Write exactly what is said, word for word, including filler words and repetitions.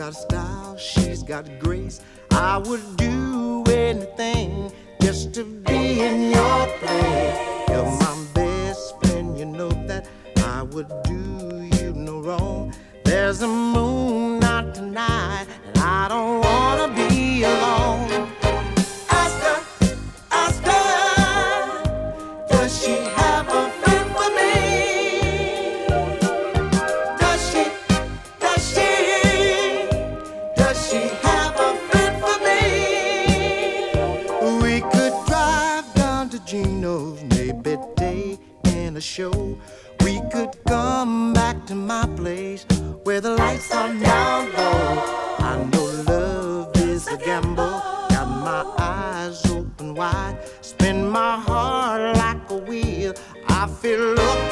got style, she's got grace. I would do anything just to be in your place. You're my best friend, you know that I would do you no wrong. There's a moon out tonight, and I don't wanna be alone. Ask her, ask her, does she have a friend for me? Does she, does she, does she have a friend for me? We could drive down to Gino's, maybe take in a show. We could come back to my place where the lights are down low. I know love is a gamble, got my eyes open wide, spin my heart like a wheel. I feel lucky